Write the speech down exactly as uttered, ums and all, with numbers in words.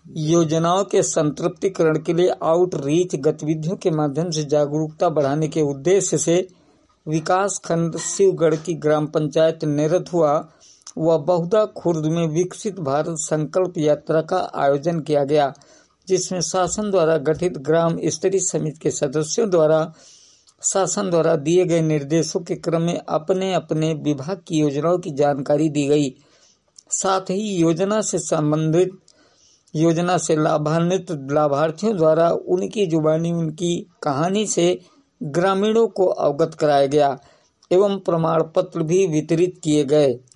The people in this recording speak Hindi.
योजनाओं के संतृप्तिकरण के लिए आउटरीच गतिविधियों के माध्यम से जागरूकता बढ़ाने के उद्देश्य से विकास खंड शिवगढ़ की ग्राम पंचायत निरत हुआ व बहुधा खुर्द में विकसित भारत संकल्प यात्रा का आयोजन किया गया, जिसमें शासन द्वारा गठित ग्राम स्तरीय समिति के सदस्यों द्वारा शासन द्वारा दिए गए निर्देशों के क्रम में अपने अपने विभाग की योजनाओं की जानकारी दी गई। साथ ही योजना से संबंधित योजना से लाभान्वित लाभार्थियों द्वारा उनकी जुबानी उनकी कहानी से ग्रामीणों को अवगत कराया गया एवं प्रमाण पत्र भी वितरित किए गए।